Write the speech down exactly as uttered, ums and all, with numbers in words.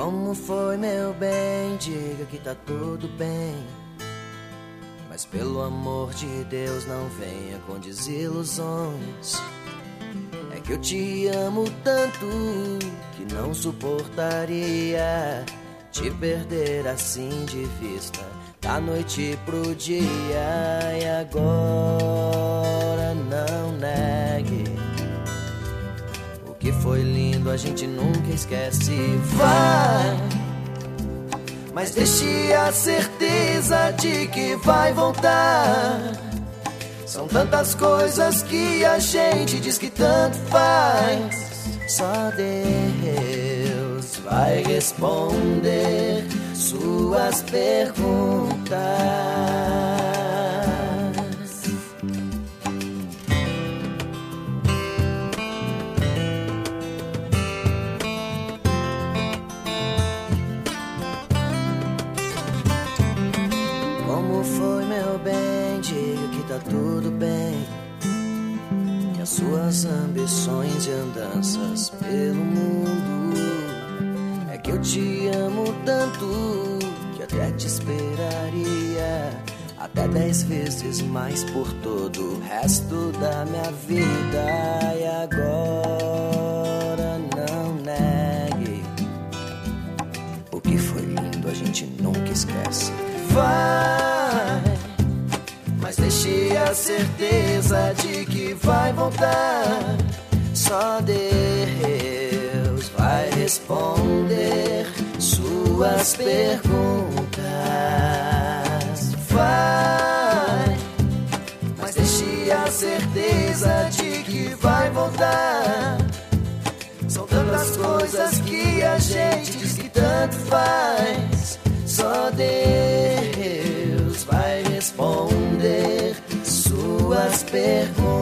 Como foi, meu bem? Diga que tá tudo bem. Mas pelo amor de Deus não venha com desilusões. É que eu te amo tanto que não suportaria te perder assim de vista, da noite pro dia. E agora não negue, o que foi lindo a gente nunca esquece. Vai, mas deixe a certeza de que vai voltar. São tantas coisas que a gente diz que tanto faz. Só Deus vai responder suas perguntas. Como foi, meu bem? Diga que tá tudo bem, que as suas ambições e andanças pelo mundo, é que eu te amo tanto que até te esperaria até dez vezes mais por todo o resto da minha vida. E agora não negue, o que foi lindo a gente nunca esquece. Vai, mas deixe a certeza de que vai voltar. Só Deus vai responder suas perguntas. Vai, mas deixe a certeza de que vai voltar. São tantas coisas que a gente diz que tanto faz. Só Deus vai responder suas perguntas.